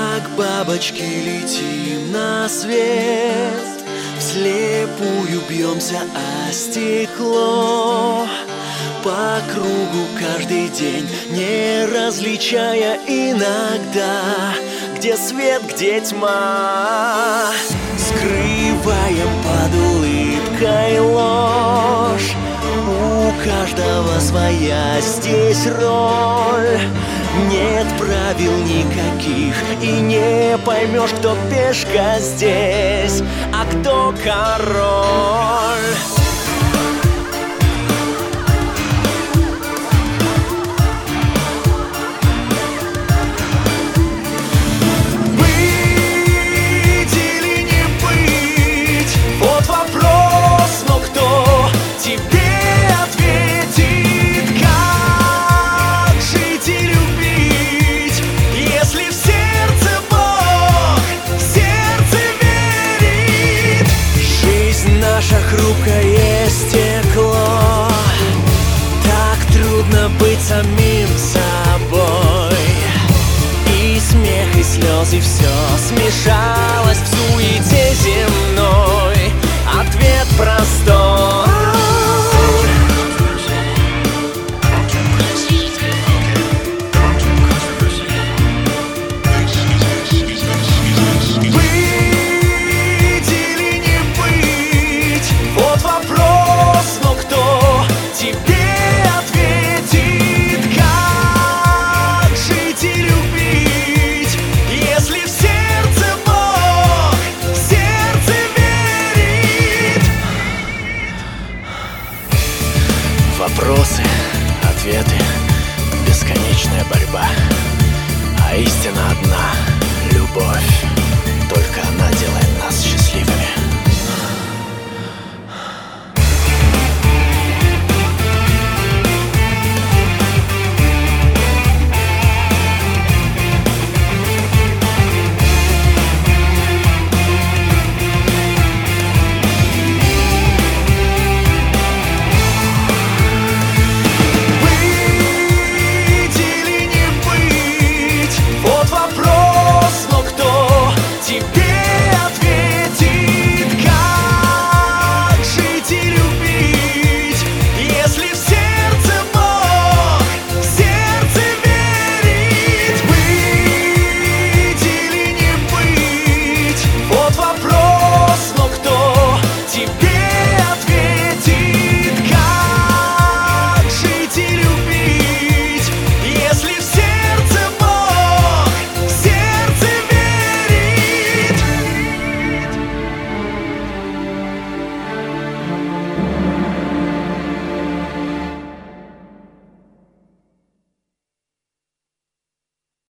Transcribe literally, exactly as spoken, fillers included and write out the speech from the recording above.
Как бабочки летим на свет, вслепую бьемся о стекло, по кругу каждый день, не различая иногда, где свет, где тьма. Скрываем под улыбкой ложь, у каждого своя здесь роль. Нет правил никаких, и не поймешь, кто пешка здесь, а кто король. Быть или не быть, вот вопрос, но кто тебе ответит, как жить и любить, если в сердце Бог, в сердце верит. Жизнь наша хрупкое стекло, так трудно быть самим собой. И смех, и слезы, все смешалось в суете земной. Ответ простой: